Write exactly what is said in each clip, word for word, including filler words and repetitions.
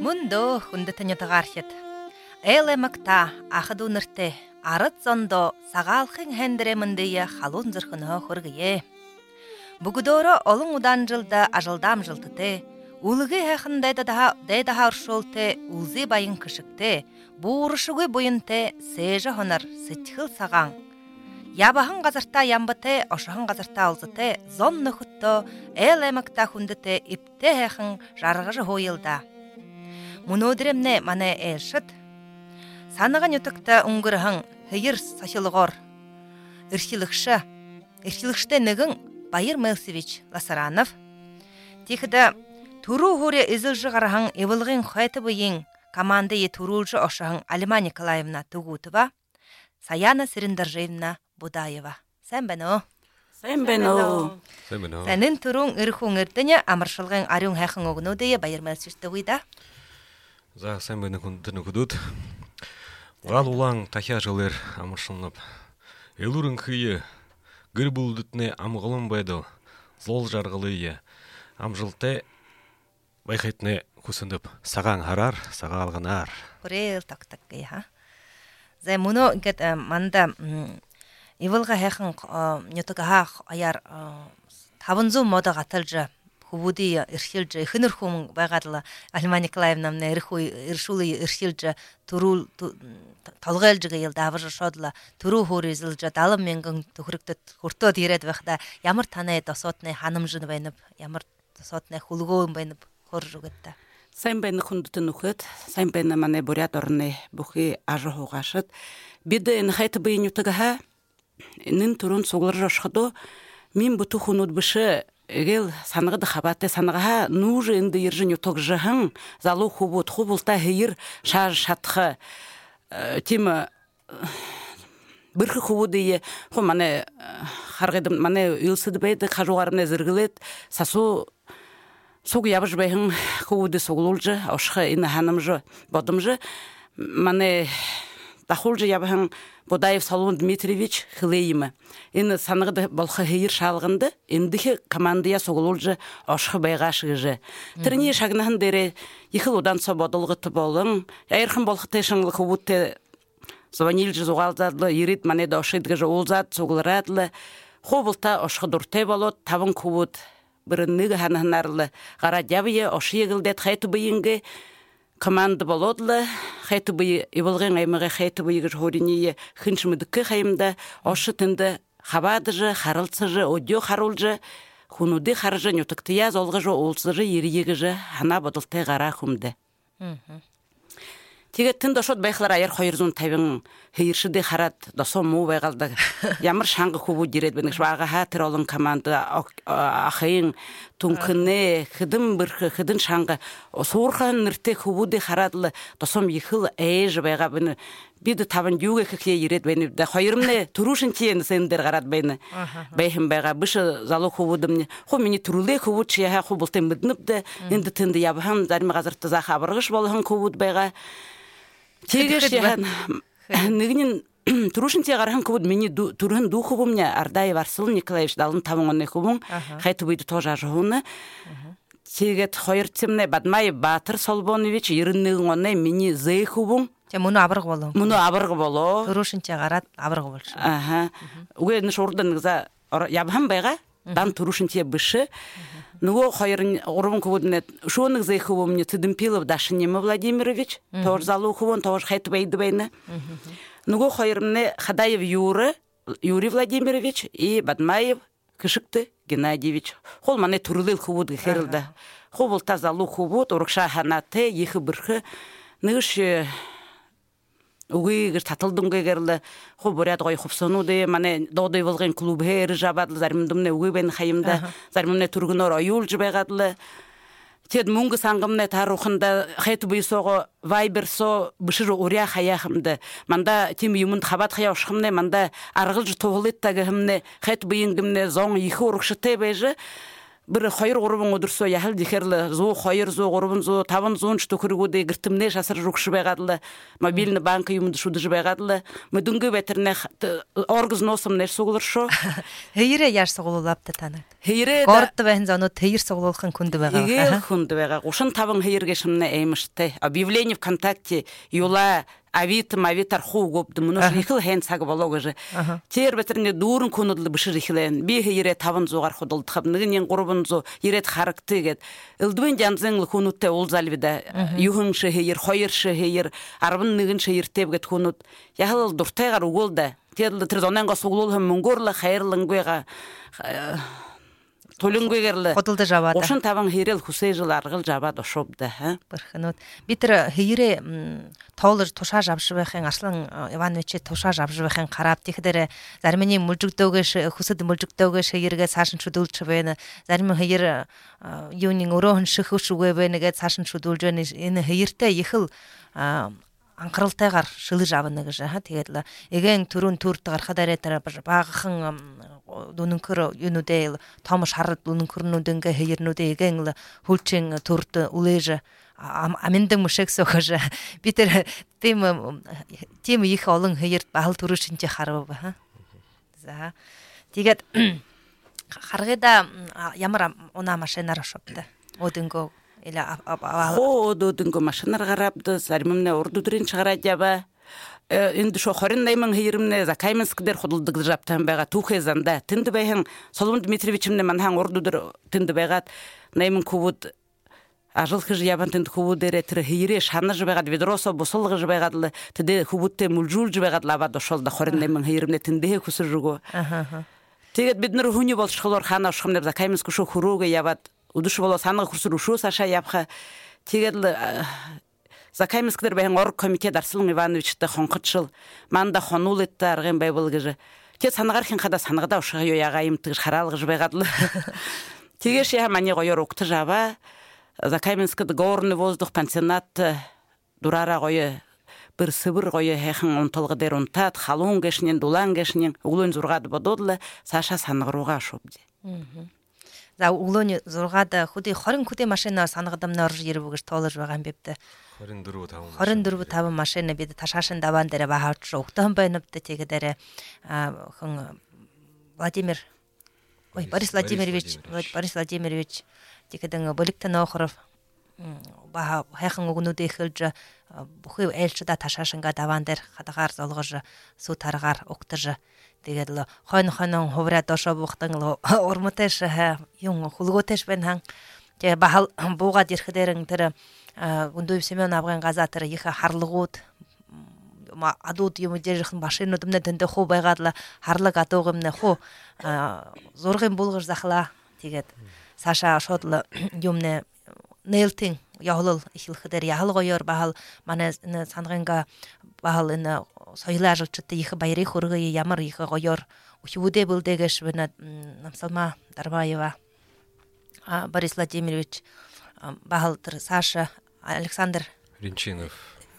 Mundo хүндэт тагаархит. Эле макта ахаду нэртэ арат зондо сагаалхын хендремэндия халун зырхыноо хөргие. Бүгдөрө олон удан жылда ажылдам жылтыте. Улыгы хахындай да да харшолте улзи байын кышыкте. Буурышугы буйынте сежа хонар сэтхил саган. Ябахан газарта ямбате ошахан газарта алзыте зон нөхөттө эле макта хүндэте ипте хахын жаргыжы хойылда. Мунодремне мане элшит. Санаган ютыкта унгырхан хыйыр сашылгор. Иршилыкша. Иршилыкште нэгэн Байыр Мелсевич Ласаранов. Тихда туру хуре изылжы гарахан эвылгын хайты быйын команда е турулжы ошахан Алима Николаевна Тугутова, Саяна Сириндаржевна Будаева. Сән бәно. Сән бәно. Сәнін турун ырхун ырдыня амыршылгын арюн хайхын оғыну дейе Байыр Мелсевич Тугуйда. За сән бәні күндіні күдуд. Урал улаң тахя жылыр амыршылынып. Элурын күйі гір бұлдытны амғылын байдыл. Зол жарғылыйы. Амжылты байқайтны күсіндіп. Саған харар, саға алғанар. Күрел так-так кей, ха? Зай мұны гет манда ивылға хайхын нетіға аяр табынзу мода ғатылжы. Хубуди иршилжа хыныр хум байгадла Алима Николаевна мне ирхуй иршулы иршилжа турул талгалжыга елда авыр шодла туру хоризилжа далым менгэн төхрөгтөд хуртод ирээд байхда ямар танай досотны ханымжын байнып ямар досотны хулгоон байнып хоржугатта. Сайн байна хүндтэн нөхөд сайн байна манай бурят орны бүхий ажи хугашид бид энэ хайт бийнютага нин турун суглар ошходо мин буту хунуд бышы Эгел саныгы хабаты саныга нужы инды ержин юток жахан залу хубут хубулта хейр шар шатхы тема бирхи хубудые хо мане харгыдым мане юлсыды бейді кажуарымне зыргылет сасу суг ябыш бейхин хубуды сугулулжы ошхы ины ханымжы бодымжы мане Дахулжы ябахан Будаев Салун Дмитриевич хылейімі. Ені санығыды болқы хейір шалғынды, ендіхі командия соғылулжы ошқы байға шығыжы. Тіріне шағынағын дере, ехіл одан со бодылғыты болың, әйірхін болқыты шыңлықы өтті звонилжы зуғалзадлы, ерет манеді ошыдғыжы олзад соғылырадлы, қобылта ошқы дұртай болот, табын көбіт, біріннігі ханығынарлы, ғара дябые ошы егілдет қайты бұйынғы, команда болодлы, хайты бый ивылгын аймыға хайты быйгыш хориние хыншмыдыкы хайымда, ошы тынды хабадыжы, харылцыжы, одё харулжы, хунуды харжы, нютыктыя золғыжы, олсыжы, ерегіжі, хана бодылтай ғара хумды. Теге тын дошот байқылар айыр қойырзун табын хейіршіде харат досо му байғалды. Ямыр шаңғы хубу дерет бенің шваға хатыр олың команды ақайын түнкіне хыдым бірхі хыдын шаңғы соғырхан нірте хубу де харадлы досом ехыл әйжі байға бені биді табын юге кексе ерет бені қойырымне тұрушын тиені сендер қарат бені байхым байға бұшы залы хубудымне хо мені тұруле хубуд шияға хубылты мүдініпді енді тінді ябыхан зарымы ғазыртты зақа абырғыш болыған хубуд байға Тегеш яхан нэгнин турушин те гархан кубуд мени турхан духубумня Ардай Варсыл Николаевич далын табыңонны хубун хайты буйду тоже ажуны Тегет хойыртсемне Бадмай Батыр Солбонович ирыннығын онны мени зей хубун Муну абырғы болу. Муну абырғы болу. Турушин те гарат абырғы болшы. Аха. Уге ныш ордан гыза ябхан байга дан турушин те бышы Ну, хайрын орын кубудне шоных зайхову мне Тыдымпилов Дашинема Владимирович, тоже залуховон, тоже хайт бейды бейны. Ну, хайрымне Хадаев Юры, Юрий Владимирович и Бадмаев Кышыкты Геннадьевич. Хол мане турылыл хубуд гехерилда. Хобыл та залуховод, урыкша ханаты, ехы бірхі. Ныш Уги гыр татылдымға керлі, хо бурят ғой хопсону де, мане додай болған клуб хейр жабадлы, зарымдымне уги бен хайымда, зарымдымне тургынор ойул жібайғадлы. Тед мұңғы саңғымне тарухында хайты бұйсоғы вайбер со бұшыры уря хаяхымды. Манда тем юмын хабат хая ошқымне, манда арғылжы тоғылет тағымне, хайты бұйынгымне зоң ехі ұрықшы тебежі, бір хайыр ғұрыбын одырсо яхыл дихерлі зо хайыр зо ғұрыбын зо табын зон шты күргуде гіртімне жасыр жүкші байғадылы мобильный банк юмды шуды жыбайғадылы мүдінгі бәтірне оргыз носым нәр соғылыр шо Хейре яш соғылылапты танак. Хейре да Горты бәхін заны тейір соғылылқын күнді бәға. Еге күнді бәға. Ушын табын хейірге шымны әймішті. Объявление ВКонтакте юла авитым авитар ху гопды мұны жихыл хән сағы болуғы жы. Тер бәтіріне дұрын көнідлі біші жихілен. Би хейре табын зоғар құдылды қап. Нігінен ғұрыбын зо ерет харықты гет. Үлдібен жанзыңлы көнітті ол залвида. Юхыншы хейір, хойыршы хейір, арбын нігінші ертеп гет көніт. Яхыл дұртайғар уголда. Терлі тризонанға соғылыл хым мұңғырлы хайырлыңгыға Толунгвегерлі. Қодылды жабады. Ошын табан хейрел хусей жыл арғыл жабады шобды. Бірхінут. Бітір хейре таулыр тоша жабшы бәхен, Ашлан Ивановиче тоша жабшы бәхен қарап текдері. Зармені мүлжіктеугеш, хусыды мүлжіктеугеш хейерге сашын шудылчы бәйіні. Зармені хейер юнин урохын шықушы бәйінеге сашын шудылчы. Ені хейерте ехіл анқырылтайғар шылы жабыныгы жа, тегедлі. Еген түрін түрттіғар қадар етірі бағықын дұнын күрі юнудейл, тамыш харыт дұнын күрінудінгі хейірнуде егенлі хүлчен түртті улежі. Амендің мүшек соғы жа. Бітір темі ехі олың хейір бағыл түрішінче қарыбы. Тегет қарғыда ямыра она машинара шопты. Одынғы Хо додынғы машинар қарапды, зармымне орду дүрін шығара жаба. Енді шо хорин наймын хейірімне Закайменскідер құдылдығы жаптан бәға тухезанда. Тінді бәйін Соломон Дмитриевичімне манхан орду дүр тінді бәғат наймын көбуд ажыл хыжы ябан тінді көбуд дәрі тірі хейіре шаны жыбайғад ведросо бұсылғы жыбайғадылы тіде көбудте мүлжул жыбайғадылы абады шолда хорин наймын хейірімне тіндіге күсір жүгу. Тегет беднір хүні бол шықылор хана ұшқым деп Закайменскі шо хуруға ябад. Удушы боло санығы құрсыр ұшу саша япқа. Тегерлі Закайменскідер бәйін орық комитет Арсылың Ивановичті қонқытшыл. Манда қонулы етті арғын бәй болғыжы. Те санығар кен қада санығыда ұшығы йояғайым тығыш қаралығы жыбайғадылы. Тегеш я мане қойыр оқты жаба. Закайменскіді горный воздух пансионат дұрара қойы бір сыбыр қойы әхін онтылғы дер онтат, халуын кешінен, дулан кешінен, ұлын зұрғады бододылы, Саша санығыруға шобды. За улони зургада худи хорин куди машина санагдамна орж ербугш толож байган бепте. Хорин дөрвө таван. Хорин дөрвө таван машина биде ташашын даван дере бахач октан байнапты тегедере хэн Владимир Ой, Борис Владимирович, Борис Владимирович тегеден бөлектен охров баха хэхэн угнуд эхэлж бухи элчда ташашынга даван дер хадагар золгож су таргар октож Тэгэл хон хонон хувраа дошоо буухтан урмутэш юм хулгутэш бэнхан тэ бахал буугаад ирэхдэрэн тэр гүндүү Семен авган газатар иха харлгууд ма адууд юм дээрхэн машинуудмнэ тэндэ хуу байгаадла харлаг адуугэмнэ хуу зургын булгар захла тэгээд Саша шодло юмнэ нэлтин яхлал ихлэхдэр яхал гоёр бахал манай санганга бахал энэ соёлын ажилчид их баярыг хүргэе ямар их гоёр үхвүдэ бүлдэгэш бэнэ Намсалма Дарбаева Борис Владимирович бахал тэр Саша Александр Ринчинов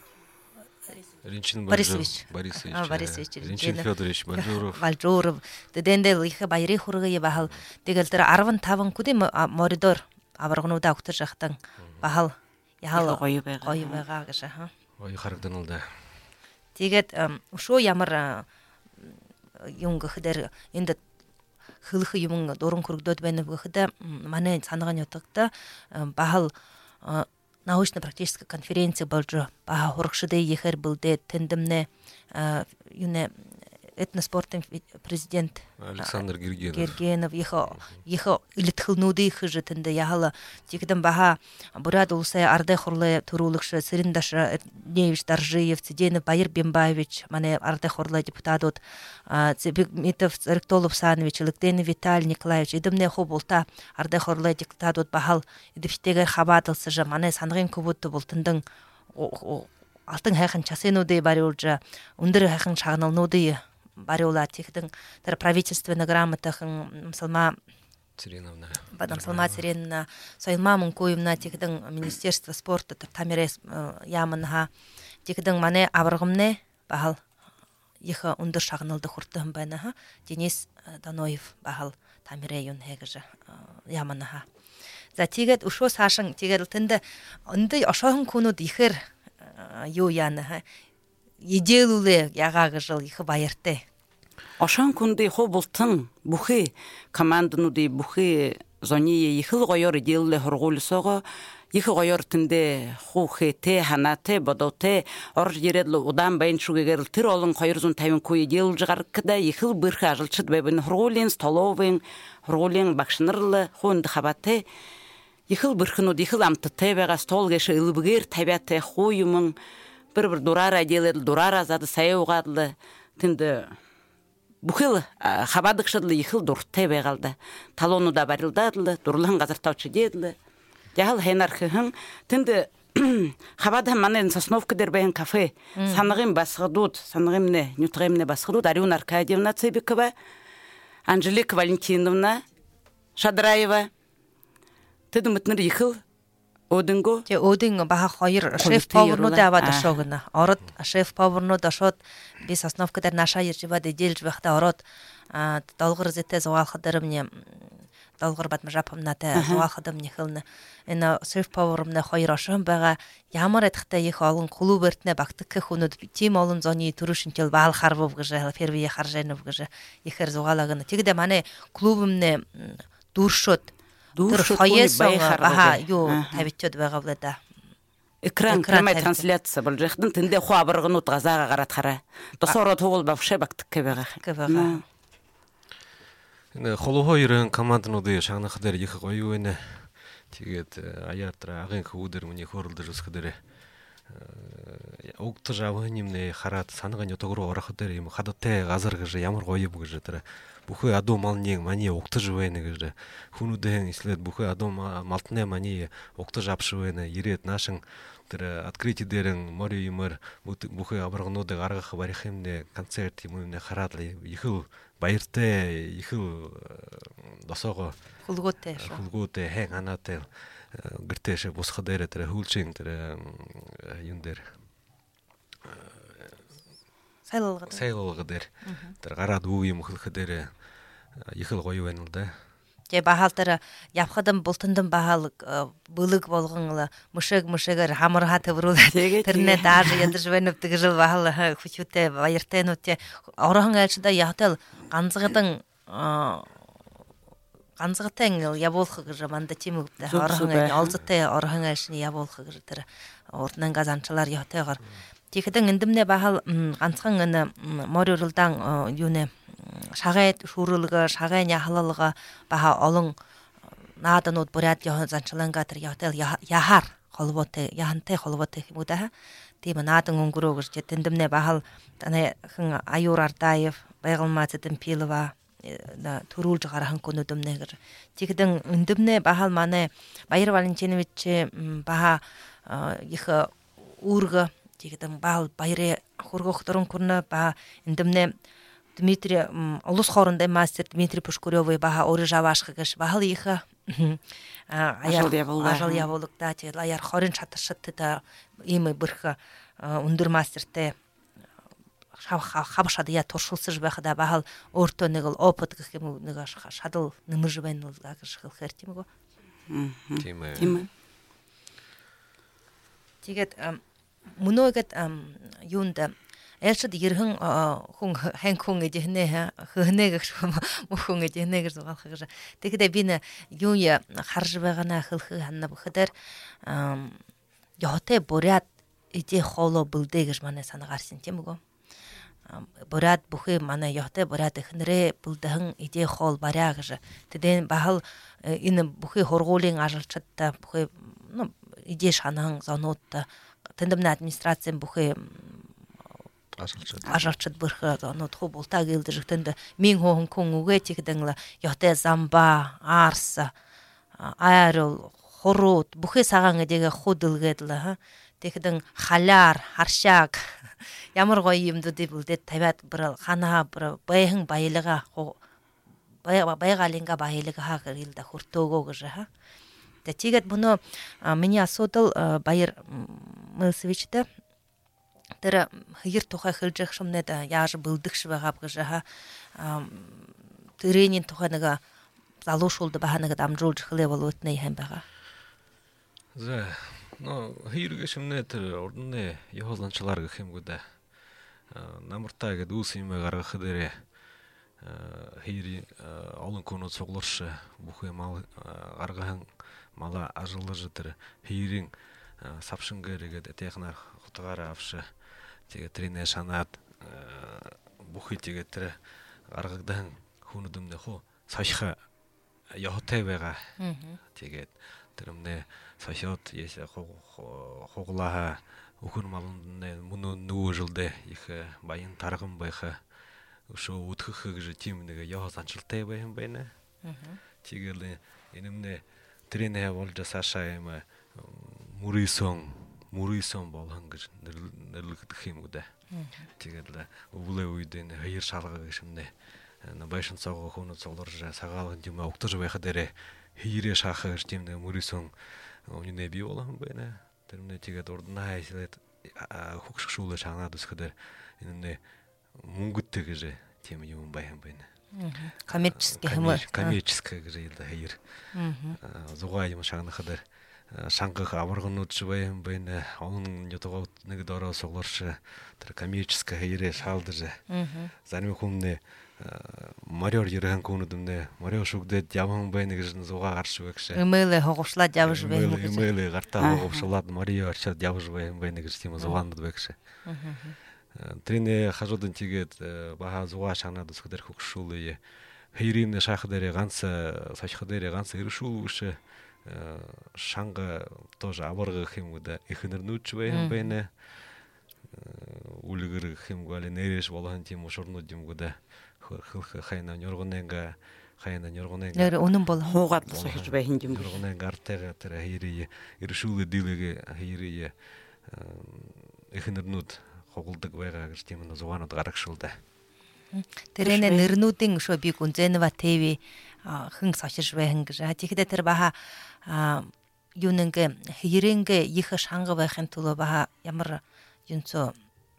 Ринчин Борисович Борисович Борисович Ринчин Федорович Вальжуров Вальжуров тэдэндэл их баярыг хүргэе бахал тэгэл тэр арван-таван күдэ моридор аваргнуудаа өгтөр жахтан бахал яхал гоё байгаа. Гоё байгаа гэж хаа. Гоё харагданалда. Тэгээд өшөө ямар юм гэхээр энд хөлх юм дуран хөргдөд байна гэхэд манай санааны утгатай бахал научно-практическая конференция болж баха хургшдээ ихэр бүлдээ тэндэмнэ юунэ этноспортын президент Александр Гергенов. Гергенов ихо ихо илэтхэлнүүдийн хэжэтэнд яхала тигдэн баха бурад улсай арды хурлай төрүүлэгш Сэрендаш Невич Даржиев Цэденов Баяр Бимбаевич манай арды хурлай депутатууд Цэбигметов Цэрктолов Санович Лэгдэнэ Виталий Николаевич эдэмнэ хубулта арды хурлай депутатууд бахал эдэвтэйгээр хабаадалсаж манай сангийн кубут бултандэн алтан хайхан часынуудыг бариулж өндөр хайхан шагналнуудыг бариула тихдэн тэр правительственная грамотахан Намсалма Цыреновна Намсалма Цыреновна Сойлма Мункуевна тихдэн министерство спорта тэр тамирес яманха тихдэн манай аваргымны бахал их өндөр шагналды хүртэн байна Денис Даноев бахал тамире юн хэгэж яманаха. За тэгээд өшөө саашин тэгээд тэнд өндөй ошоохон күнүүд ихэр юу яана идеэлүүлээ ягаагжил их баяртай. Ошон күндий хобултын бүхий команднуудын бүхий зоны ихэл гоёр идеэллээ хоргуулсоого их гоёр тэндэ хуухэтэ ханатэ бодоте орж ирэдл удаан байн шүгээгэр тэр олон two hundred fifty күй идеэлж гаргада ихэл бэрх ажилчид байвын хоргуулын столовын хоргуулын багшнарл хунд хабатэ ихэл бэрхнүүд ихэл амттай байгаа стол гэш ылбгээр тавиатай хуу юм бір-бір дураараа делэл дураараа зады саяугаадл тэнд бүхэл хабадагшдл ихэл дуртай байгаалда талуунуудаа барилдаадл дурлан газартавч дээдл яхал хэнархэн тэнд хабадхан манай Сосновка дээр байн кафе санагын басгадууд санагымны нютрэмны басгадууд Ариун Аркадьевна Цыбикова Анжелика Валентиновна Шадраева тэд мэтнэр ихэл Одинго Тэ Одинго баха хоёр шеф поварнууд аваад ашоогна. Ороод шеф поварнууд ашоод би Сосновка дээр наша ирж бад идэлж байхдаа ороод долгор зэтэй зугаалхад дээр мне долгор бат мажапамнатай зугаалхад мне хэлнэ. Энэ шеф повармны хоёр ошон байгаа ямар ядахтай их олон клубертнэ багтдаг хүнүүд тийм олон зоны төрөшинчл баал харвав гэж ферви харжэнов гэж ихэр зугаалагна. Тэгдэ манай клубымны дүүршөд Тэр хоёрсон баха юу тавьчод байгаа л да. Экран прямая трансляция болж байхад тэндээ хуу абаргнууд газаага гараад хараа. Досороо туул бавшаа багтдаг байгаа. Энэ холхойрын команднуудын шагнах дээр их гоё байна. Тэгээд аяатра агын хүүдэр миний хөрлөж өсөх дээр угтаж авахнымны хараад санагын ятогруу орох дээр юм хадтай газар гэж ямар гоё юм гэж тэр бүхий адуу малныг маний угтаж байна гэж хүнүүдэн ислээд бүхий адуу малтны маний угтаж авш байна ирээд наашин тэр открытие дээрэн мори юмар бүхий абаргнуудыг гаргах барих юмнэ концерт юм нэ хараад их баяртай их досоого хулгуутай хулгуутай хэн ханаатай гэртээш бусхад дээр тэр хүүлчин тэр юм дээр сайлалгад сайлалгад дээр тэр гараад үг юм хөлхөд дээр их л гоё байна л да. Тэ бахал тэр явхадан бултандан бахал бүлэг болгон мушэг мушэгээр хамар хат өврүүл тэрнэ даар ядаж байна гэж бахал хүчтэй баяртай нүт орохон айлчда ятал ганцгадан ганцгатай явуулах гэж манда тийм үг орохон олзтой орохон айлшны явуулах гэж тэр урднан газанчлаар ятайгаар Тэгэхдээ эндэмнэ бахал ганцхан энэ морь уралдаан юунэ шагай шүүрэлгэ шагай яхалалга баха олон нааданууд буряд яхан занчланга тэр ятал яхаар холбоотой яхантай холбоотой юм уу да. Тийм наадан өнгөрөө гэж эндэмнэ бахал таны хэн Аюур Ардаев Байгальмаа Зэдэмпилова на төрүүлж гарахан күнөдөмнэ гэж. Тэгэхдээ эндэмнэ бахал манай Баяр Валентинович баха их үүргэ Тэгэхдээ баал баярэ хургох дөрөн күрнэ ба эндэмнэ Дмитрий улус хоорондын мастер Дмитрий Пушкарёвый баха өөрөө жаваашх гэж баал их аяар ажил явуулагдаа тэгэл аяар хорин чатаршаттай ийм бэрх өндөр мастертэй хавшад я туршуулсаж байхада баал өөртөө нэг л опыт гэх юм нэг шадал нэмж байна л гэж хэлэхэр тийм үү. Тийм ээ. Тийм ээ. Тэгээд Мөнөөгээд юунд ээлшид ерхэн хүн хэн хүн гэж хэнэ хөнэ гэж мөхөн гэж хэнэ гэж зугаалах гэж. Тэгэхдээ би нэ юу я харж байгаана хэлэх ханна бөхөдөр яотэй буряд идэ холо бүлдэ гэж манай санаагаарсан тийм үгүй. Буряд бүхий манай яотэй буряд ихнэрэ бүлдэн идэ хол бараа гэж. Тэдэн бахал энэ бүхий хургуулын ажилчдаа бүхий идэ шанан зонуудаа Тэндэмнэ администрацийн бүхий ажалчд бэрх зонууд хуу бултаа гэлдэж тэнд мин хүн хүн үгээ тэгдэн яотэй замба арс аярол хорууд бүхий сагаан гэдгээ худэлгээд л тэгдэн халяар харшааг ямар гоё юмдууд бүлдээд тавиад бүр ханаа бүр баян баялага баягалинга баялага хэрэлдэ хүртөөгөө гэж ха. Тэгээд мөнөө миний асуудал Баяр Мэлсевичтэй тэр хэр тухай хэлж шумнэд яаж бүлдэгш байгаа гэж ха. Тэрний тухай нэг залушулды баханага дамжуулж хле болуутны хэм бага. За но хэрэг шимнэ тэр ордны яхоланчлаар гэх юм гүдэ. Намартаа гэдэг үс юм гаргах дээрээ хэрэг олон конод цугларш бүх юм гаргахан мала ажиглаж тэр хэрийн савшингээгээд технаар хутгаараа авш тэгээ тринэ шанаад бүх итэгээ тэр гаргадан хүнүдэмнэ хоо сашха яхотэй байгаа. Тэгээд тэрмнэ сашот яса хуглаа өхөр малны мөн нүүжилдэ их баян тарган байха өшөө үтгэх гэж тийм нэг яа санчилтай байм байна. Тэгэл энэмнэ тринэ болж саша юм мөрийсон мөрийсон болгон гэж нэрлэгдэх юм уу да. Тэгэл өвлөө үед энэ хоёр шалгаа гişмнэ байшин цагаа хүнө цугларж сагаалгын юм өгтөж байхад дээрээ хийрээ шахах гэж тийм нэг мөрийсон үнэ бий болгон байна. Тэрмнэ тэгээд урднаа хайслаад хөгшгшүүлээ шанаад өсгөдөр энэмнэ мөнгөтэй гэж тийм юм байм байна. Коммерческий хэм. Коммерческий гэж хэлдэг хоёр. Зугаа юм шагнахад шангах аварганууд байм байна. Он ятгууд нэг дороо сугларш тэр коммерческий хоёроо шаалдаж. Зарим хүмүүнээ Мариор ерхэн күнүдэмнэ Мариор шүгдээд явхан байна гэж зугаа гарч байгш. Эмэйлэ хогошлаад явж байна. Эмэйлэ гартаа хогошлаад Мариор арчаад явж байна гэж тийм зугаанд байгш. Тринэ хажуудан тэгээд баха зугаа шанаад өсгөдөр хөгшүүлээ. Хоёрын шаах дээр ганц сашх дээр ганц иршүүлвш шанга тоже аварга хэм үдэ ихнэр нүч байм байна. Үлгэр хэм гал нэрэж болгон тийм ушурнууд юм гүдэ. Хайна нёргонэнга хайна нёргонэнга нэр үнэн бол хуугаад сахиж бай хин юм нёргонэнга артайга тэр хайрые иршүүлээ дилэгэ хайрые ихнэрнүүд хоголдог байгаа гэж тийм нэг зугаанууд гаргашуулда. Тэрэнэ нэрнүүдийн өшөө би гүнзэнэва ТV хэн сашиж байна гэж. Тэгэхдээ тэр баха юунэнгэ хэрэнгэ их шанга байхын тулд баха ямар юнцо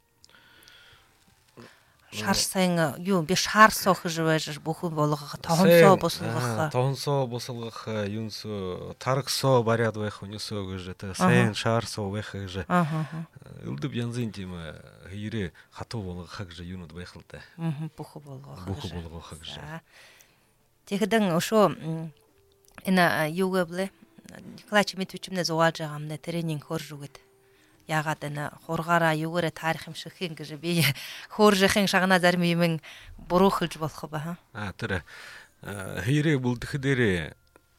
шар сайн юу би шар сох гэж байж бүхэн болгох тоонсоо босгох тоонсоо босгох юнс таргсоо бариад байх хүнсөө гэж тэ сайн шар соо байх гэж үлдэв янзын тийм хэрэг хатуу болгох гэж юунууд байх л да. Бүх болгох бүх болгох гэж. Тэгэхдээ өшөө энэ юу гэвлэ клач мэтвчмнэ зугааж байгаа юм нэ тренинг хөрж үгэд. Ягаад энэ хургаараа юугаараа таарих юм шиг хин гэж би хөөржийн шагнаа зарим юм буруухлж болох ба. А тэр хэрэг бүлдэх дээрээ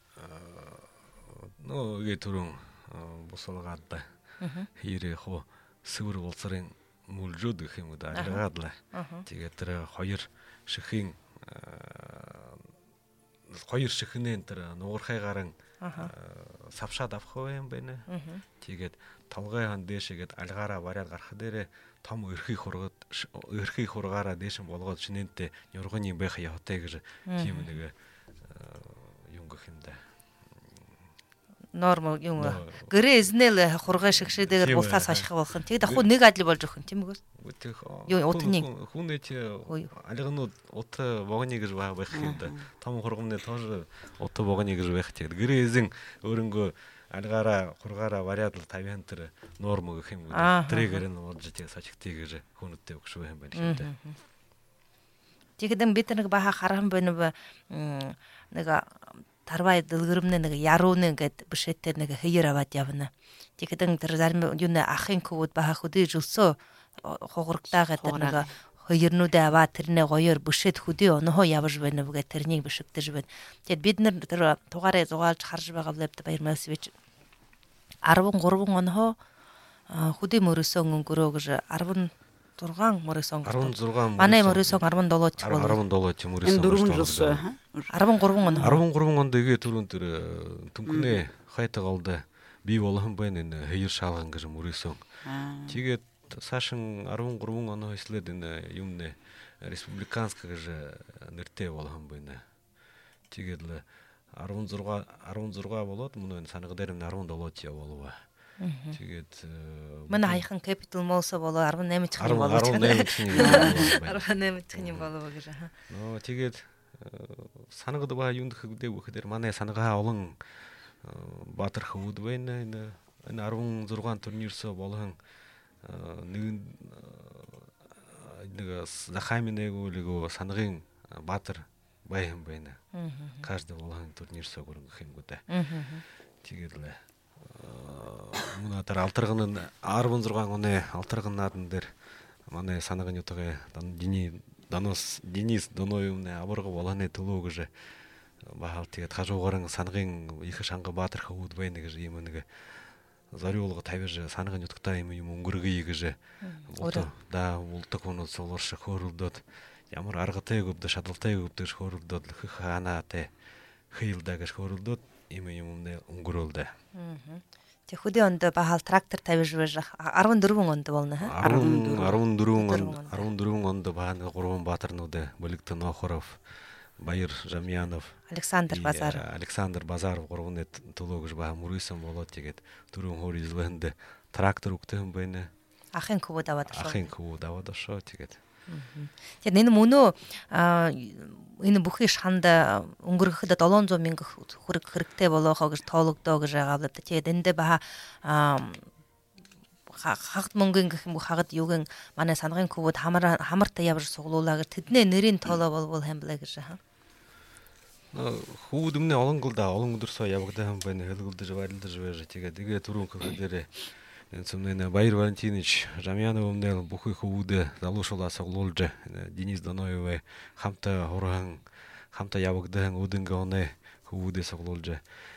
нөө гээ түрүүн босолгаад да. Хэрэг хоо сүр болцрын мүлжүүд гэх юм уу да ажгаад л. Тэгээд тэр хоёр шихийн хоёр шихнэн тэр нуурхайгаар савшаад авах юм байна. Тэгээд толгой хан дээшгээд алгаараа бариад гарах дээрээ том өрхий хургад өрхий хургаараа дээшин болгоод шинэнтэй нёргоны байх явтай гэж тийм нэг юм гэх юм да. Норм юм. Грэзнэл хургай шигшээдээр бултаа саших болох юм. Тэгээд ахуу нэг адил болж өгөх юм тийм үгүй. Юу утныг хүнэч алганууд ут вогны гэж байх юм да. Том хургамны тоош ут вогны гэж байх тийм. Грэзэн өөрөнгөө алгаараа хургаараа вариад л тавиан тэр норм гэх юм уу. Триггер нь болж тийм сачигтыг гэж хүнүттэй өгш байх юм байна шүү дээ. Тэгэхдээ бид нэг баха хархан байна нэг тарвай дэлгэрэмнэ нэг ярууны гэд бишэтээр нэг хэер аваад явна. Тэгэхдээ тэр зарим юу нэ ахын код баха хөдөж өсөө хугарглаа гэдэг нэг хоёрнуудаа аваад тэрнээ гоёор бишэт хөдөө оноо явж байна вэ тэрнийг бишигдэж байна. Тэгэд бид нар тэр тугаараа зугаалж харж байгаа лэпт баяр мессеж арван гурван оноо хөдөө мөрөөсөн өнгөрөө гэж арван зургаан мөрөөсөн арван зургаан манай мөрөөсөн арван долоо ч бол арван долоо ч мөрөөсөн дөрвөн жил арван гурван оноо арван гурван онд игээ түрүүн тэр түнхнээ хайтаг олдоо би болгон байна энэ хоёр шаалган гэж мөрөөсөн. Тэгээд сашин арван гурван оноо хэслээд энэ юм нэ республиканск гэж нэртэй болгон байна. Тэгээд л арван зургаан арван зургаан болоод мөн санага дээр нь арван долоо ч явуулва. Тэгээд манай хаяхан capital mall-со болоо арван наймын чихний болоо. арван наймын чихний болоо. арван наймын чихний болоо гэж аа. Нөө тэгээд санагыды ба юндык де бүхдер мане санага олон батыр хууд байна энэ энэ арван зургаан турнирсо болон нэг нэг захаминэг үлгөө санагын батыр баян байна. Каждый болон турнирсо гөрөнгөх юм гүдэ. Тэгээд л мунатар алтаргын арван зургаан оны алтаргын наадн дээр манай санагын ютага дини Данос Денис Доноевны аварга боланы төлөө гэж бахал тэгээд хажуугаран санагын их шанга баатар хүүд байна гэж юм нэг зориулга тавьж санагын ютгата юм юм өнгөргөе гэж да улдаг хүн суулгаш хөөрөлдөд ямар аргатай өвдө шадалтай өвдөж хөөрөлдөд ханаатай хыйлда гэж хөөрөлдөд юм юм өнгөрөөлдө. Тэг хөдөө онд бахал трактор тавьж байж арван дөрвөн онд болно хаа. арван дөрвөн арван дөрвөн онд бааны гурван баатарнууд Болигдо Нохоров, Баяр Жамьянов, Александр Базаров, Александр Базаров гурван төлөө гэж баа мөрөөсөн болоод тэгээд дөрвөн хоор излэнд трактор өгтөн байна. Ахын хөвд аваад шоо. Ахын хөвд аваад шоо тэгээд. Тэгээд энэ мөнөө энэ бүхий шанд өнгөрөхөд долоон зуун мянган хүрэг хэрэгтэй болохоо гэж тоологдоо гэж байгаа л да. Тэгээд эндээ баха хагт мөнгөн гэх юм уу хагад юугэн манай санагын хөвд хамар хамартай явж суглуулаа гэж тэдний нэрийн тоолоо болвол хамблаа гэж хаа. Хүүд өмнө олон гол да олон өдөрсөө явагдсан байна. Хэлгүүлдэж баярлаж байж тэгээд тэгээ түрүүн хөвдөрөө Цумнена Баяр Валентинович Жамьянов өмнө бүхий хөвд залуушуулаа суглуулж Денис Доноев хамтаа хурхан хамтаа явагдсан өдөнгө оны хөвдөө суглуулж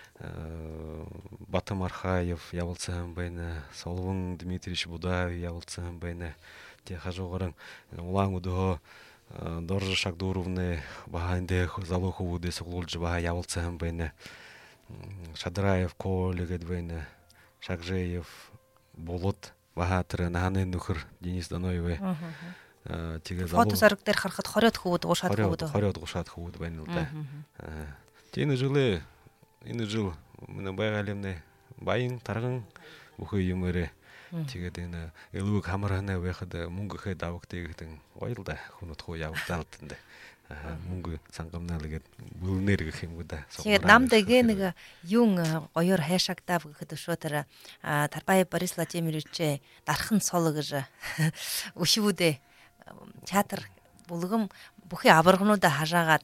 Батам Архаев явуулсан байна. Соловон Дмитриевич Будаев явуулсан байна. Тэг хажуугаран улаан өдөө Доржа Шагдуровны баහන්де залуу хөвдөө суглуулж баа явуулсан байна. Шадраев Колегед байна. Шагжеев Болот бахатэр наханы нөхөр Денис Доноев. Тэгээ залуу фотосарг дээр харахад хориод хөвд уушаад хөвд хориод уушаад хөвд байна л да. Тэгээ жилээ энэ жил манай байгалимны баян тарган бүхий юмэрэ тэгээд энэ элүүг хамарханаа байхад мөнгө ихэд авагдъя гэдэг гоё л да. Хүмүүд хуу явагдаад энэ мөнгө сангамнаа л гээд бүлнэр гэх юм уу да. Тэгээд намдагээ нэг юун гоёор хайшагдав гэхэд өшөө тэр Тарбай Борис Владимирович дархан сол гэж өшивүүдээ театр булгам бүхий аваргануудаа хажаагаад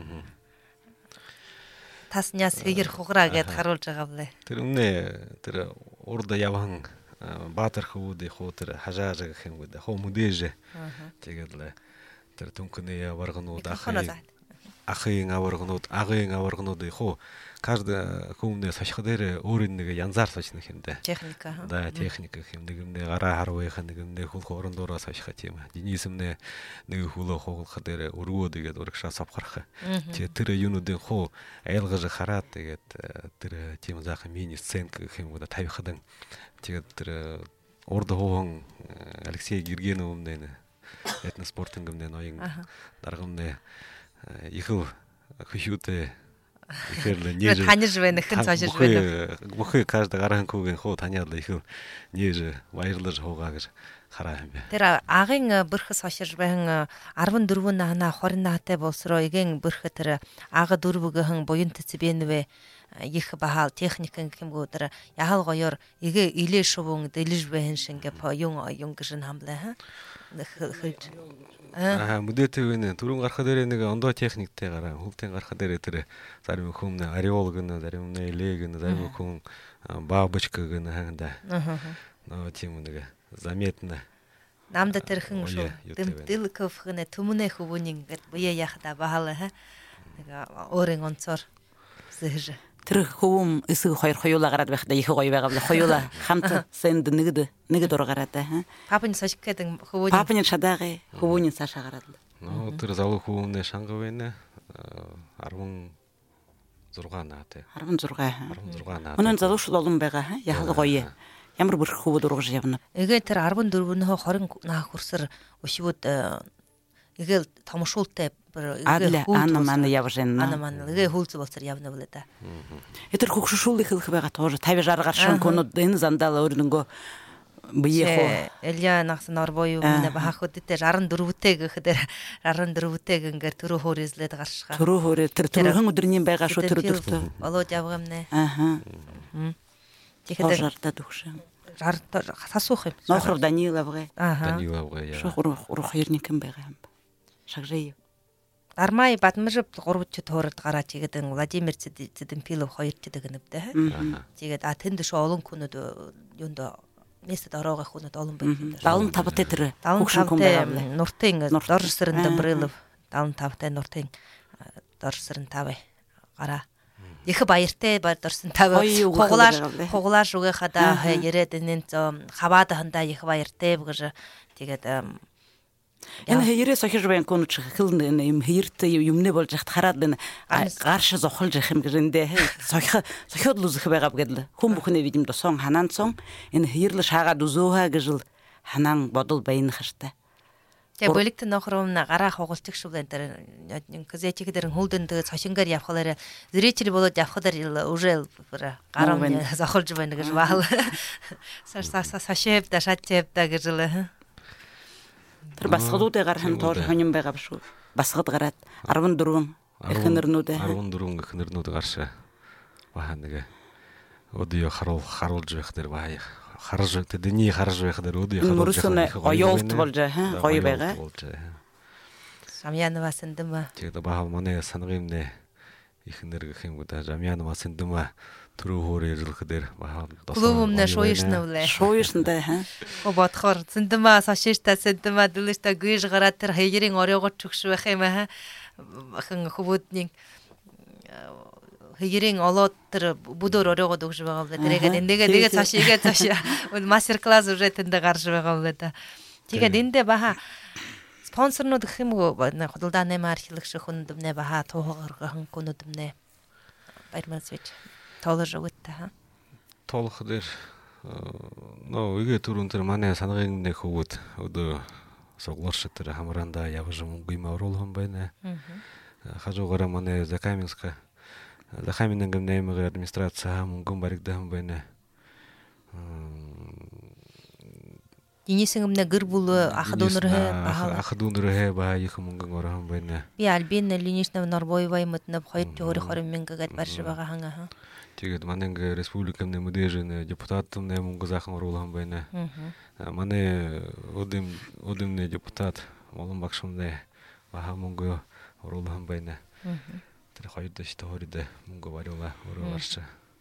тасняс хэгэр хуграа гэд харуулж байгаа блэ. Тэр өмнө тэр урда явхан баатар хөвд их уу тэр хажааж гэх юм уу да. Хөө мүдэж тэгээд л тэр түнхний аварганууд ахын ахын аварганууд агын аварганууд их уу каждый хүмүүнээ соших дээр өөр нэг янзаар соших юм да. Техника. Да, техника юм нэг юм гараа харвахын нэг юм хөл хорон дураа соших тийм. Денис өмнө нэг хөлөө хугалах дээр өргөө тэгээд урагшаа савхарах. Тэгээд тэр юунуудын хуу айлгаж хараад тэгээд тэр тийм заахан мини сценк гэх юм уу да тавихад тэгээд тэр урд хуун Алексей Гергенов өмнө этно спортын гэмнэ ноён даргамны ихэл хүйтэй ихэрлэ нэж таньж байна хэн цаашиж байна. Бүхий каждый гарахан хүүгийн хуу таниад ихэл нэж баярлаж хуугаа гэж хараа юм бэ. Тэр агын бэрхс хоширж байна арван дөрвөн нана хорин наатай болсроо иген бэрх тэр ага дөрвөгөн буянт цэбэнвэ их бахал техникэн гэмгүү тэр яхал гоёор игэ илээ шувун дэлж байн шингэ по юн юн гэрн хамлаа ха. Аа мүдэтэг вэ түрүүн гарах дээр нэг ондоо техниктэй гараа хөвтийн гарах дээр тэр зарим хүн ареол гэнэ зарим нэ лэг гэнэ зарим хүн бабочка гэнэ ханда нөө тийм нэг заметна намда тэрхэн шүү дэмтэлков гэнэ түмнэ хөвүнин гэд буяа яхада баалаа ха нэг өөрийн онцоор зэж тэр хөвөм эсэг хоёр хоёулаа гараад байхдаа их гоё байгаа бол хоёулаа хамт сэнд нэгд нэг дор гараад аа папын сошик гэдэг хөвөний папын шадаагаа хөвөний цаашаа гараад нөө тэр залуу хөвөмнө шанга байна арван зургаан наатай арван зургаан арван зургаан наатай өнөө залуушл олон байгаа яхал гоё ямар бүр хөвөд ургаж явна эгэ тэр арван дөрвөнөө хорин наах хүрсэр өшвүүд эгэ томшуултай Адля Анна мана явжена. Анна мана гээ хөлз болцор явна болоо да. Этэр хөгшшүүл их их байгаа тоо тавь жаргаар шин конод энэ зандал өөрөнгөө бие Элья нахсан орбою мына бахахуд те жарын дөрвүтэг гэхдэр жарын дөрвүтэг ингээд түрүү хөөрөслээд гаршгаа. Түрүү хөөрэ тэр түрүүхэн өдрийн байгаа шүү түрүүдтэй. Олоо явгамнэ. Аха. Тэгэхээр жарта дөхшэн. Жар сасуух юм. Нохров Даниловга. Аха. Даниловга яа. Шох урах урах ерникэн байгаа юм. Шагжээ. Дармай Бадмажип гурвч туурд гараа чигэдэн Владимир Цэдэмпилов хоёр ч дэгнэвдэ. Тэгээд а тэнд шүү олон хүнүүд юунд месэд ороогоо хүнүүд олон байна. Даван тавтай тэр хөгшин хүн байгаа. Нуртын Дорсрын Дамбрилов даван тавтай нуртын Дорсрын тавэ гараа. Их баяртай бар Дорсон тавэ. Хуглааш хуглааш үгээ хада яриад энэ хаваад хандаа их баяртай гэж тэгээд энэ хэрэг сохиж байна хүн ч хэлнэ юм хэрэг юмнэ болж хат хараад байна гарш зохолж их юм гэрэндээ сохих сохиод л үзэх байгаа гэдэл хүн бүхнээ видим досон ханаанцсон энэ хэрэг шаагаад үзөөхэ гэж ханаан бодол байна хаштай. Тэгээ бөлөгт нөхрөм гараа хугалчих шүү энэ казячиг дээр хөлдөнд цошингаар явхалаар зрители болоод явхалаар уже гараа зохолж байна гэж баал. Сашаа сашэв да шатчэв да гэж л тэр басгадуудыг гархан тоор хоньон байгаа шүү. Басгад гараад арван дөрвөн эхнэрнүүдээ арван дөрвөн эхнэрнүүд гаршаа. Баа нэг өдөө харуул харуулж байх дээр баа харж тэдний харж байх дээр өдөө харуулж байх гоёолт болж байгаа гоё байгаа. Самьянова сэндэмэ. Тэгээд баа манай санагымнэ эхнэр гэх юм уу да Самьянова сэндэмэ түрүү хөөр ярилцлагаар баа клубумна шоишнавлаа. Шоишнда хаа. О бодхоор сэндэмэ сашишта сэндэмэ дүлэшта гүйж гараад тэр хоёрын орёогоор чөгш байх юм аа. Хэн хөвөдний хоёрын олоод тэр бүдөр орёогод өгж байгаа бол тэргээд эндээгээ тэгээ цааш игээ цааш мастер класс уже тэнд гарч байгаа бол да. Тэгээд эндээ баха спонсорнууд гэх юм уу худалдааны маркетинг хүндэмнэ баха туухаархан хүндэмнэ баярмасвич тоолж өгөттэй. Тоолох дээр нөө игээ түрүүн тэр манай санагын нэг хөвгөд өдөө соглорш тэр хамранда явж мөнгө юм оруулсан байна. Хажуугаараа манай Закаминска Закаминэн гэмнэмэг администрацаа мөнгө баригдсан байна. Динисэнгэмнэ гэр бүл ах дүүнэрээ ах дүүнэрээ баа их мөнгө орхон байна. Би Альбина Ленишна Норбоева юмтнаб хоёр төгрөг мөнгөгээд барьж байгаа хангаа. Тэгээд манай ингээ республикийн мөдөжин депутатын мөнгө захан оруулсан байна. Манай өдөм өдөмний депутат Молон багшмнэ баа мөнгө оруулсан байна. Тэр хоёр дэш тохорд мөнгө бариула өөрөө барьж.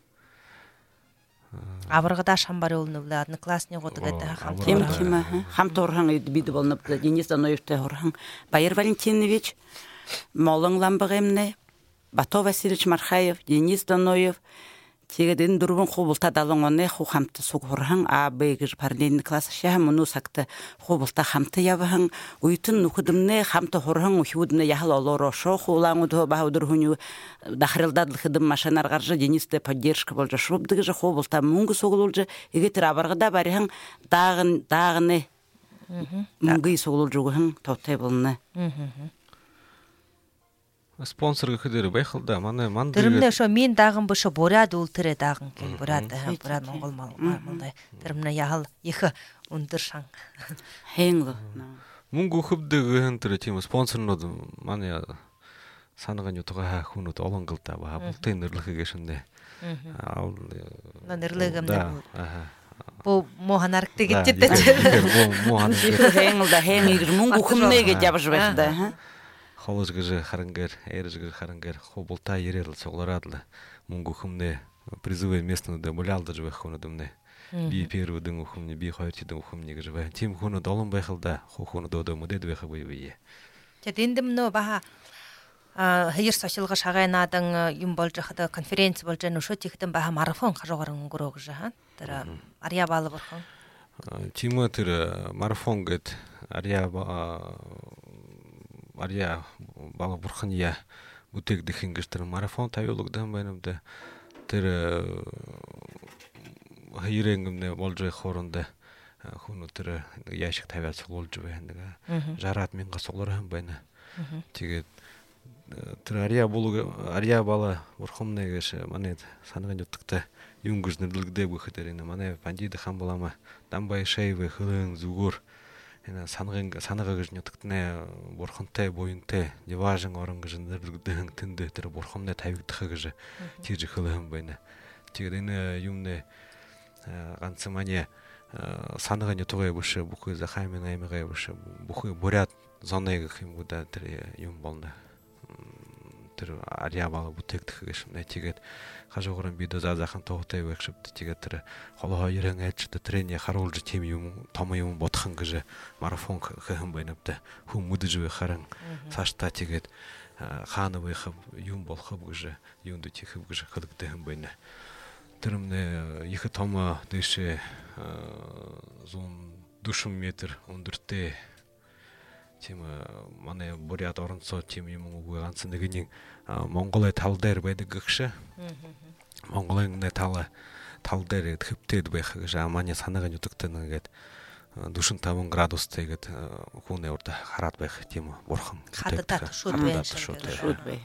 Аврагада шамбар уулнувлаа одноклассны гудгээд хамт юм тийм аа хамт урхан бид болно Денис Даноевтэй урхан Баяр Валентинович Молон Ламбагэмнэ Бато Васильевич Мархаев Денис Даноев тэгээд энэ дөрвөн хуултаа далан оны ху хамт суг хурхан А Б гэж параллельный класс шаа мөнүү сагт хуултаа хамт явхан уйтэн нүхэдэмнэ хамт хурхан ухиуднэ яхал олоро шоо хуулаангууд баа өдөр хүнүү дахралдад хэдэм машинаар гарж Денистэй поддержка болж шубдаг гэж хуултаа мөнгө суглуулж эгэ тэр аваргада барихан даагн даагны мөнгө суглуулж өгөн товтой болно. Спонсор гэхээр байх л да манай манд тэрмнээ шо мин дааган бошо бураад үлтэрэ дааган гэн бураад бураад Монгол мал тэрмнээ яхал их өндөр шан хэнг мөнгө өгөхдөг тэр тийм спонсорнууд манай санагын ютгаа хүнүүд олон гал да баа бултын нэрлэхгээ шиндэ аа нэрлэгэмнэ аа бо моханарктэй гэж дээ бо моханарктэй хэнг да хэнг мөнгө өгөхнэ гэж явж байх да ховж гэж харангаар эрж гэж харангаар хобулта ярил суглараад л мөнгө өгөхнэ призывы местнүүдэд булаалдаж байх хүнүүд би первүүдэн өгөхнэ би хоёр чидэн өгөхнэ гэж байна. Тим хүнүүд олон байх л да хүүхнүүд өдөө мөдөд байх буюу бие. Тэгээд энд нөө баха а хаяр сошиалга шагайнаадан юм болж хада конференц болж байна шүү тэгтэн баха марафон гаруугаар өнгөрөө гэж хаа. Тэр Арья Балбархан. Тим тэр марафон гэд Арья Арья Балбархан я бүтээгдэх ингэж тэр марафон тавиулагдсан байна юм да. Тэр хайрэнгэмнэ болж байх хооронд хүн өтер яашиг тавиад суулж байна. Жараад мянга сугларсан байна. Тэгээд тэр ария болу ария бала бурхомны гэш манай санагын утгатай юм гэж нэрлэгдээ бүхэдэр энэ манай бандид хан болама дамбай шайвэ хөрөн зүгөр энэ санагын санага гэж нутагтнаа бурхантай буянтай неважен орон гэж нэрлэгдэн тэндээ тэр бурхомны тавигдах гэж тийж хөлөн байна. Тэгээд энэ юмнэ ганц манай санагын утгыг биш бүхий захаймын аймагай биш бүхий бурят зоны гэх юм уу да тэр юм болно. Тэр ария бала бүтээгдэх гэж нэ тэгээд хажуугаар бид заазахан туутай байх шивд тэгээд тэр хол хоёрын айлчд тэрний харуулж тийм юм том юм бодхон гэж марафон хэхэн байна вэ хүм мүдэж байх харан цааштай тэгээд хаана байх юм болох гэж юунд тийх гэж хэлэгдэх юм байна. Тэр мэ их том дэшээ зүүн душин метр өндөртэй тийм манай бурят оронцоо тийм юм уу ганц нэгний Монголын тал дээр байдаг гэх Монголын тал тал дээр хэвтээд байх гэж манай санаагийн утгатай нэгээд forty five градустай гээд хүүнээ урд хараад байх тийм бурхан хадад шууд байх шууд байх.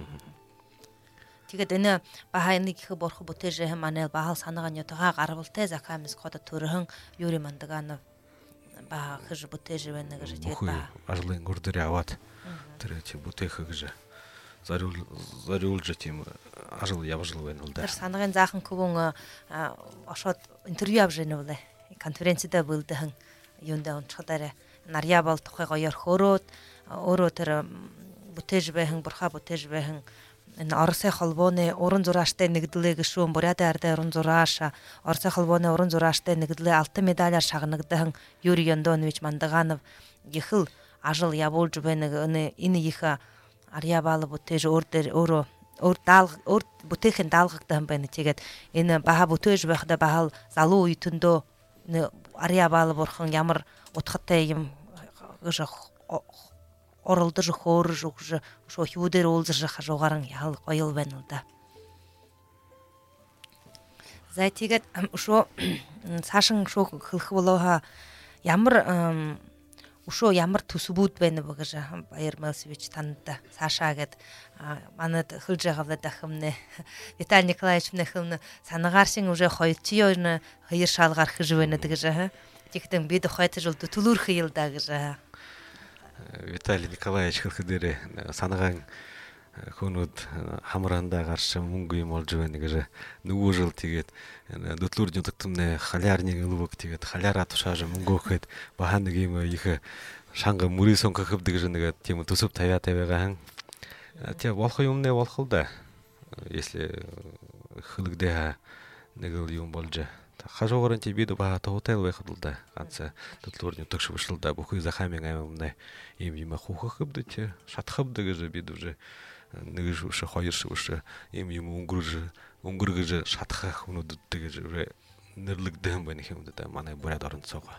Тэгээд энэ бахайны гэх бурхан бүтээж манай бахал санаагийн утгаа гарвалтай захамс код төрөн юри мандаганов ба хэж бүтээж байна гэж тэгээд ба ажлын гур дээр аваад тэр чи бүтээх гэж зариул зариулж тийм ажил явжл байна л да. Тэр санаагийн заахан көвөн ошоод интервью авж байна вэ? Конференцэд бэлдэн юундаа унчхадаарэ нарья бол тухай гоёр хөөрөөд өөрөө тэр бүтээж байхан бурха бүтээж байхан энэ Оросын холбооны уран зурааштай нэгдлээ гişүүн буряда ардаа уран зурааша Оросын холбооны уран зурааштай нэгдлээ алтан медалиар шагнагдсан Юрий Яндонович Мандаганов ихэл ажил явуулж байна энэ их арья бала бүтээж өөр дээр өөрөө өөр даал өөр бүтээхэн даалгагдсан байна. Тэгээд энэ баха бүтээж байхдаа бахал залуу үетэндөө арья бала бурхан ямар утгатай юм гэж оролдож хөөрж өгж шоо хүүдэр уулзж хажуугаар ял гоёл байна л да. За тэгээд шоо цаашин шоо хэлэх болоо ямар өшөө ямар төсвүүд байна вэ гэж Баяр Мосевич танд цаашаа гэд манад хөлж байгаа дахимнэ Виталий Николаевич нэхэмнэ санагааршин уже хоёрчийн хоёр шалгаар хэж байна гэж тэгтэн бид хоёрч бол төлөөрөх юм да гэж Виталий Николаевич хэлэхээр санагаан хөнөд хамрандаа гарч мөнгө юм олж байна гэж нөгөө жил тэгээд дөтлөр жутгтмнэ халярны өлөг тэгээд халяраа тушааж мөнгө өгөхөд бахан нэг юм их шанга мүрийсэн хөвдөг гэж нэг тийм төсөв тавиатай байгаа хан. Тэг болох юмнэ болох л да. Если хөлгдээ нэг юм болж хажуугаар нь бид баа хотел байхад л да. Ганц дөтлөр жутгш бишл да бүхий захамын аймагнэ юм юм хөхөх хөвдөг шатхавдаг гэж бид уже нэг шүүш хоёр шүүш юм юм өнгөрж өнгөргөж шатхах хүмүүдтэй гэж нэрлэгдэн байна юм да манай буряд оронцоогоо.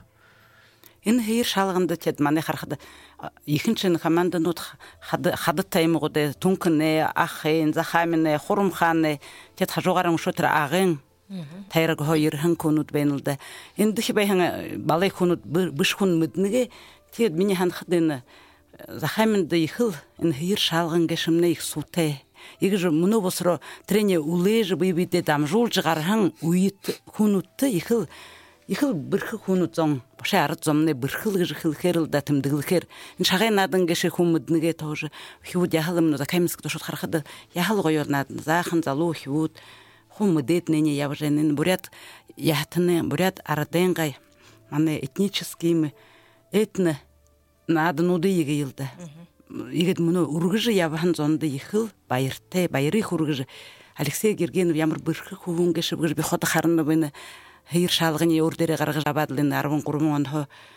Энэ хоёр шалганд тэд манай харахад ихэнх нь команднууд хадтай юм уу дэ түнкнэ ахын захамны хурамханы тэд хажуугаар өмшөө тэр агын тайраг хоёр хэн хүмүүд байна л да. Энэ дэх байхан балай хүмүүд биш хүн мэднэгэ тэд миний ханахад энэ захамд ихэл энэ хоёр шалган гэшмнэ их сутай игж мөнө босро трене улэж бибидэ дамжуулж гархан үйт хүнүттэй ихэл ихэл бэрх хүнүт зон бошаа ард зомны бэрхэл гэж хэлэхээр л да тэмдэглэхээр энэ шагай надан гэш хүмүүд нэгэ тоож хүүд яхал юм да камиск тошод харахад яхал гоёр над заахан залуу хүүд хүмүүдэд нэне явж энэ бурят яатны бурят ардын гай манай этнический этно нааднуудыг игэлдэ. Игэд мөнө үргэж явхан зонд ихэл баяртай баярыг хүргэж Алексей Гергенов ямар бэрхэх хүн гэж би хот харна байна. Хоёр шалганы өөр дээрээ гаргаж аваад л энэ thirteen онд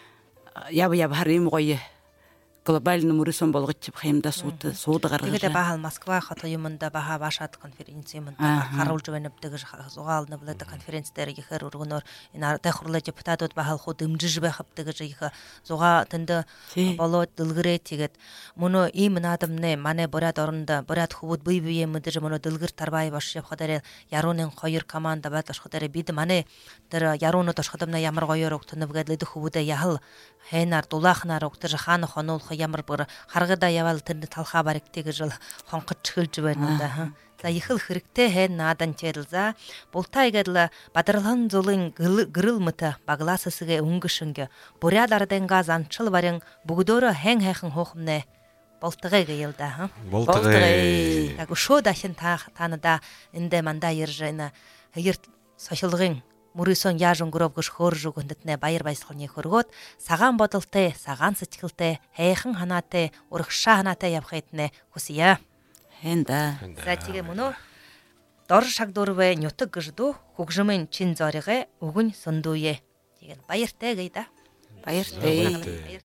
яв яв харим гоё глобальный мөрөсөн болгож хэмдэ сууд сууд гаргаж. Тэгээд бахал Москва хот юмда баха башаад конференц юмда харуулж байна гэдэг зугаал нэвлэдэг конференц дээр ихэр өргөнөөр энэ ардаа хурлаа депутатууд бахал хуу дэмжиж байх гэдэг их зугаа тэнд болоод дэлгэрээ тэгээд мөнөө ийм наадамнэ манай буряд оронд буряд хөвд бие бие мэдэж мөнөө дэлгэр тарбай баш явхадаар ярууны хоёр команда байдаг шхадаар бид манай тэр яруунууд ашхадамна ямар гоёор өгтөнөв гэдэг хөвдө яхал хайнаар дулаахнаар өгтөж хаана хонуулах олхо ямар бүр харгада явал тэнд талха бариктэг жил хонхот чгэлж байна да. За ихэл хэрэгтэй хэн наадан чэрлза бултайгадла бадралхан зулын гырыл мыта багласысыгэ үнгүшүнгэ бурядарданга занчыл барин бүгдөрө хэн хайхан хохмне болтыгы гыйлда. Болтыгы. Яг шо дашин та танада инде манда ержена хыр сошилгын Мөрөсөн яажун гөрөв гүш хөржү гүндэтнэ баяр баясгалны хөргөт сагаан бодолтой сагаан сэтгэлтэй хайхан ханаатай урагшаа ханаатай явхайтнэ хүсье. Хэнда. За тэгээ мөнөө дор шагдурвэ нютэг гэрдүү хөгжмөн чин зоригэ өгөн сундууе. Тэгээд баяртай гайда. Баяртай.